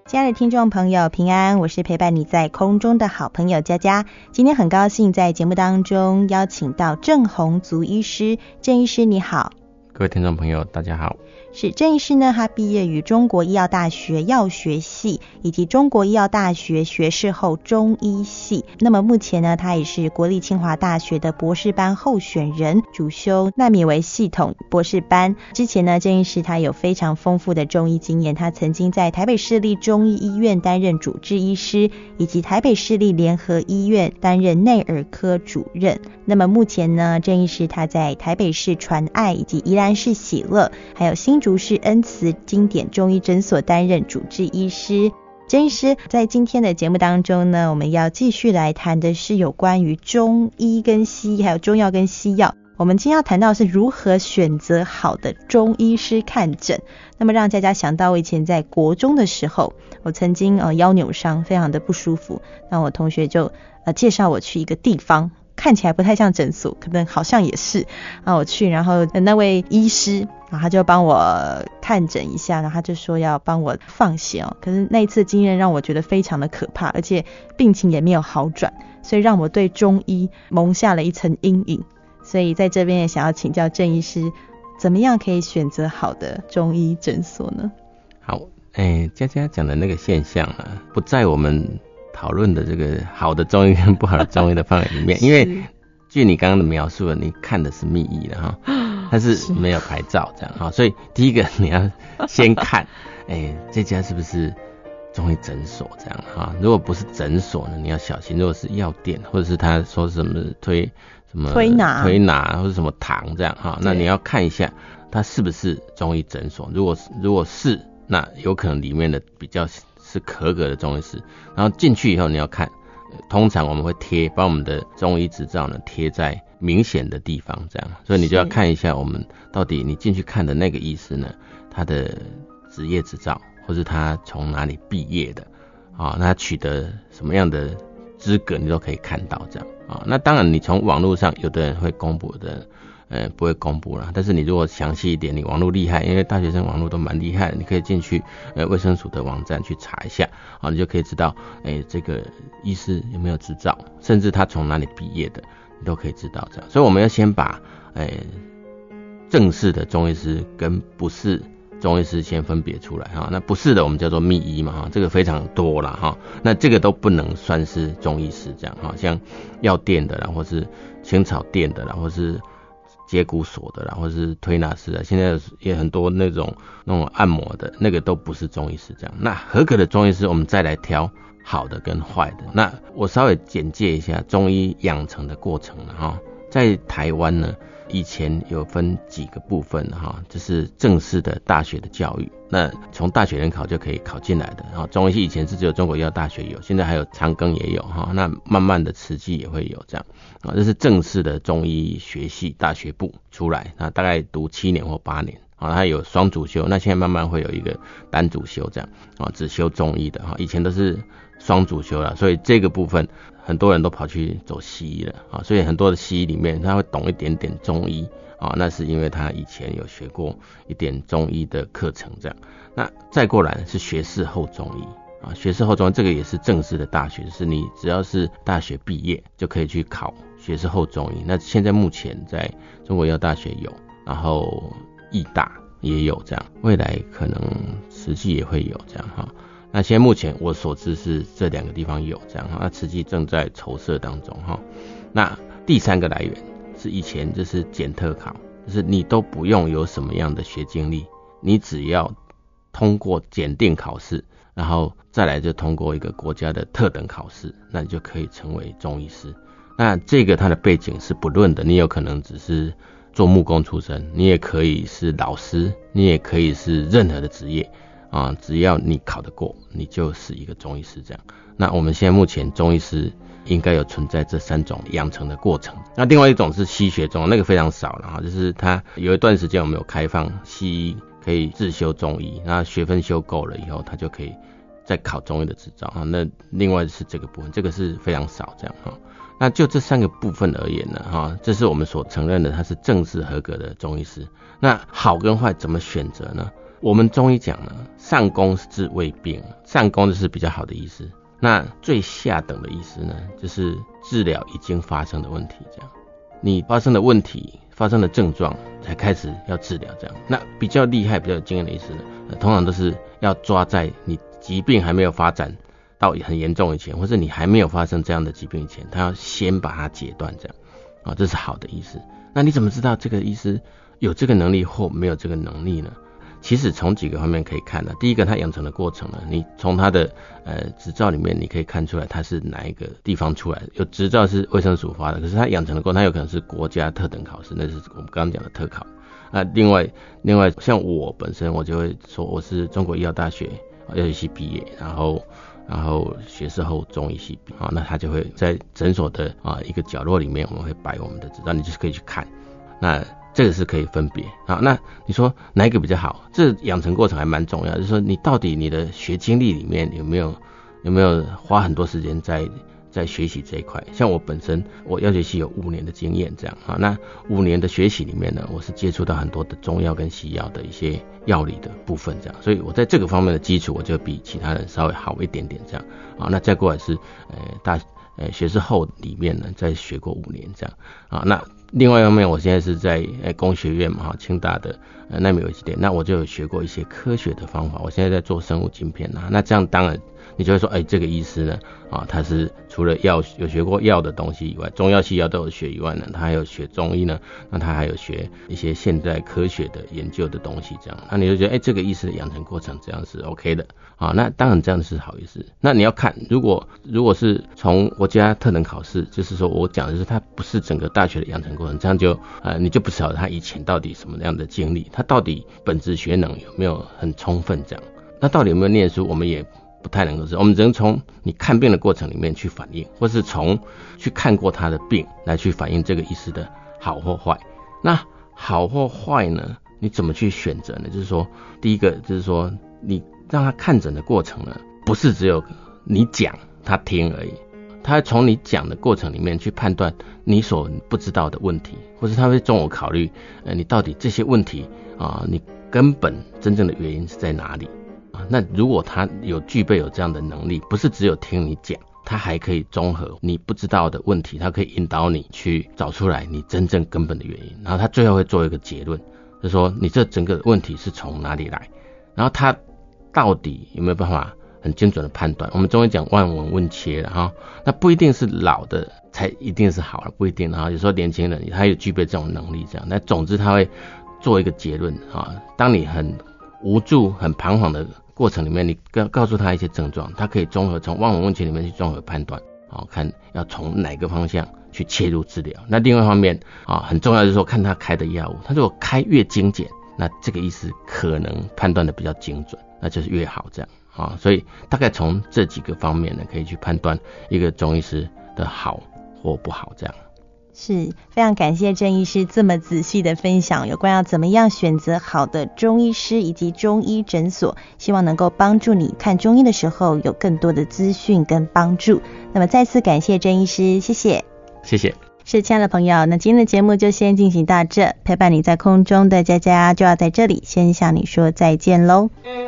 亲爱的听众朋友平安，我是陪伴你在空中的好朋友佳佳。今天很高兴在节目当中邀请到郑宏足医师。郑医师你好。 各位听众朋友大家好。 是郑医师呢，他毕业于中国医药大学药学系以及中国医药大学学士后中医系。那么目前呢，他也是国立清华大学的博士班候选人，主修纳米微系统博士班。之前呢，郑医师他有非常丰富的中医经验，他曾经在台北市立中医医院担任主治医师，以及台北市立联合医院担任内耳科主任。那么目前呢，郑医师他在台北市传爱以及宜兰市喜乐，还有新竹市恩慈经典中医诊所担任主治医师。郑医师在今天的节目当中呢，我们要继续来谈的是有关于中医跟西医，还有中药跟西药。我们今天要谈到的是如何选择好的中医师看诊。那么让佳佳想到我以前在国中的时候，我曾经腰扭伤，非常的不舒服，那我同学就介绍我去一个地方，看起来不太像诊所，可能好像也是。我去，然后那位医师，然后他就帮我看诊一下，然后他就说要帮我放血可是那一次经验让我觉得非常的可怕，而且病情也没有好转，所以让我对中医蒙下了一层阴影。所以在这边也想要请教郑医师，怎么样可以选择好的中医诊所呢？ 好，佳佳讲的那个现象不在我们讨论的这个好的中医跟不好的中医的范围里面，因为据你刚刚的描述，你看的是密医的它是没有牌照这样所以第一个你要先看这家是不是中医诊所这样如果不是诊所呢，你要小心。如果是药店，或者是他说什么推拿或者什么糖这样那你要看一下它是不是中医诊所。如果是，那有可能里面的比较是合格的中医师。然后进去以后你要看，通常我们会把我们的中医执照呢贴在明显的地方这样，所以你就要看一下我们到底你进去看的那个医师呢，他的职业执照，或是他从哪里毕业的那他取得什么样的资格你都可以看到这样那当然你从网络上有的人会公布，有的人不会公布啦。但是你如果详细一点，你网络厉害，因为大学生网络都蛮厉害的，你可以进去卫生署的网站去查一下你就可以知道这个医师有没有执照，甚至他从哪里毕业的你都可以知道这样。所以我们要先把正式的中医师跟不是中医师先分别出来那不是的我们叫做密医嘛这个非常多啦那这个都不能算是中医师这样像药店的啦，或是青草店的啦，或是接骨所的啦，或是推拿师现在也很多那种按摩的，那个都不是中医师这样。那合格的中医师我们再来挑好的跟坏的。那我稍微简介一下中医养成的过程在台湾呢，以前有分几个部分就是正式的大学的教育，那从大学联考就可以考进来的中医系以前是只有中国医药大学有，现在还有长庚也有那慢慢的慈济也会有这样这是正式的中医学系大学部出来，那大概读7年或8年它有双主修，那现在慢慢会有一个单主修这样只修中医的以前都是双主修啦，所以这个部分很多人都跑去走西医了所以很多的西医里面他会懂一点点中医那是因为他以前有学过一点中医的课程这样。那再过来是学士后中医学士后中医这个也是正式的大学，就是你只要是大学毕业就可以去考学士后中医。那现在目前在中国医药大学有，然后医大也有这样，未来可能慈济也会有这样那现在目前我所知是这2个地方有这样那慈济正在筹设当中那第3个来源是以前就是检特考，就是你都不用有什么样的学经历，你只要通过检定考试，然后再来就通过一个国家的特等考试，那你就可以成为中医师。那这个它的背景是不论的，你有可能只是做木工出身，你也可以是老师，你也可以是任何的职业只要你考得过，你就是一个中医师这样。那我们现在目前中医师应该有存在这3种养成的过程。那另外一种是西学中，那个非常少了就是他有一段时间我们有开放西医可以自修中医，那学分修够了以后他就可以再考中医的执照那另外是这个部分，这个是非常少这样那就这3个部分而言呢这是我们所承认的他是正式合格的中医师。那好跟坏怎么选择呢？ 我们中医讲呢，上攻是治未病，上攻就是比较好的意思。那最下等的意思呢，就是治疗已经发生的问题，这样你发生的问题、发生的症状才开始要治疗，这样。那比较厉害、比较有经验的意思呢，通常都是要抓在你疾病还没有发展到很严重以前，或者你还没有发生这样的疾病以前，他要先把它截断，这样啊，这是好的意思。那你怎么知道这个医师有这个能力或没有这个能力呢？其实从几个方面可以看的。第一个，他养成的过程呢，你从他的执照里面你可以看出来他是哪一个地方出来的。有执照是卫生署发的，可是他养成的过程，他有可能是国家特等考试，那是我们刚刚讲的特考。另外像我本身，我就会说我是中国医药大学药学系毕业，然后学士后中医系毕业，那他就会在诊所的一个角落里面，我们会摆我们的执照，你就是可以去看。那这个是可以分别。好，那你说哪一个比较好？这养成过程还蛮重要，就是说你到底你的学经历里面有没有花很多时间在学习这一块。像我本身，我药学系有5年的经验，这样啊。那5年的学习里面呢，我是接触到很多的中药跟西药的一些药理的部分，这样。所以我在这个方面的基础，我就比其他人稍微好一点点，这样啊。那再过来是学士后里面呢，再学过5年这样啊。那另外一方面，我现在是在工学院嘛，清大的奈米微机电，那我就有学过一些科学的方法。我现在在做生物晶片啊，那这样当然你就会说，这个医师呢他是除了药有学过药的东西以外，中药西药都有学以外呢，他还有学中医呢，那他还有学一些现代科学的研究的东西，这样，那你就觉得这个医师的养成过程这样是 OK 的啊。那当然这样是好医师。那你要看，如果是从国家特等考试，就是说我讲的就是他不是整个大学的养成过程，这样就你就不晓得他以前到底什么样的经历，他到底本质学能有没有很充分，这样。那到底有没有念书，我们也不太能够知道，我们只能从你看病的过程里面去反映，或是从去看过他的病来去反映这个医师的好或坏。那好或坏呢，你怎么去选择呢？就是说，第一个就是说，你让他看诊的过程呢，不是只有你讲他听而已，他从你讲的过程里面去判断你所不知道的问题，或是他会综合考虑你到底这些问题你根本真正的原因是在哪里。那如果他具备有这样的能力，不是只有听你讲，他还可以综合你不知道的问题，他可以引导你去找出来你真正根本的原因，然后他最后会做一个结论，就是说你这整个问题是从哪里来，然后他到底有没有办法很精准的判断。我们中医讲望闻问切了哈，那不一定是老的才一定是好了，不一定哈。有时候年轻人他也具备这种能力，这样。那总之他会做一个结论当你很无助、很彷徨的过程里面，你告诉他一些症状，他可以综合从望闻问切里面去综合判断，看要从哪个方向去切入治疗。那另外一方面很重要就是说，看他开的药物，他如果开越精简，那这个医师可能判断的比较精准，那就是越好这样所以大概从这几个方面呢，可以去判断一个中医师的好或不好这样。 是非常感谢郑医师这么仔细的分享有关要怎么样选择好的中医师以及中医诊所，希望能够帮助你看中医的时候有更多的资讯跟帮助。那么再次感谢郑医师，谢谢。 谢谢。 是，亲爱的朋友，那今天的节目就先进行到这，陪伴你在空中的佳佳就要在这里先向你说再见喽。